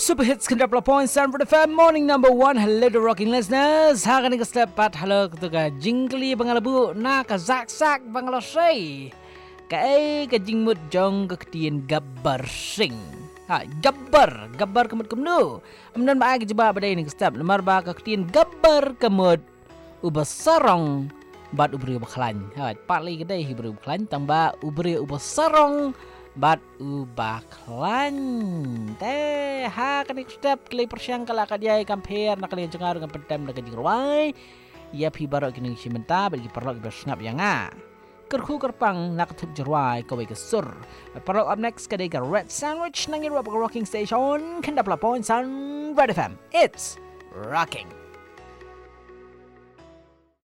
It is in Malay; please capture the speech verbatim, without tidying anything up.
Super hits kan dapat point Sanford F M morning number one. Hello to rocking listeners. Hari ni keslepat hello ketuga jingkli bangalabu na ka zak sak bangalasay. Kai ka jingmut jong ka ketien gabbar sing. Ha gabbar gabbar kemut kemnu. Amdan ba ag jeba badai ni step nomor ba ka ketien gabbar kemut ubasarong bat ubri ubaklan. Ha patli kedai ubri ubaklan tambah ubri ubasarong bat ubaklan. Teh ha kanik step kali persyang kala kadiai compare nak kali jengar dengan pedam nak jing ruai. Ya pi barok kini simenta bagi perlok bersngap yang ah. Kerhu kerpang nak tup jeruai kawai kesur. Perlok up next kadai ke Red Sandwich nangin rap rocking station kendap la point Sun Red F M. It's rocking.